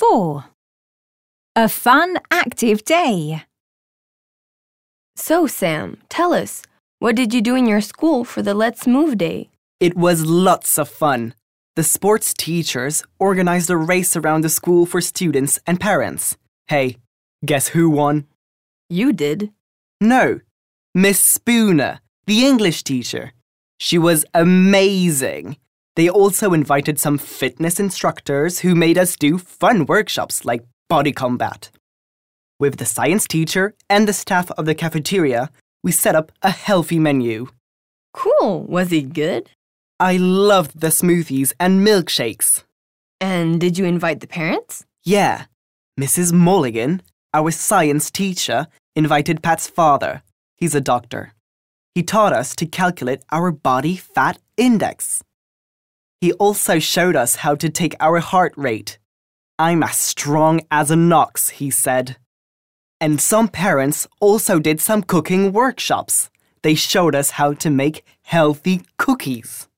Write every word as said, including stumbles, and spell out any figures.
four. A fun, active day. So, Sam, tell us, what did you do in your school for the Let's Move Day? It was lots of fun. The sports teachers organized a race around the school for students and parents. Hey, guess who won? You did. No, Miss Spooner, the English teacher. She was amazing. They also invited some fitness instructors who made us do fun workshops like body combat. With the science teacher and the staff of the cafeteria, we set up a healthy menu. Cool. Was it good? I loved the smoothies and milkshakes. And did you invite the parents? Yeah. Missus Mulligan, our science teacher, invited Pat's father. He's a doctor. He taught us to calculate our body fat index. He also showed us how to take our heart rate. I'm as strong as an ox, he said. And some parents also did some cooking workshops. They showed us how to make healthy cookies.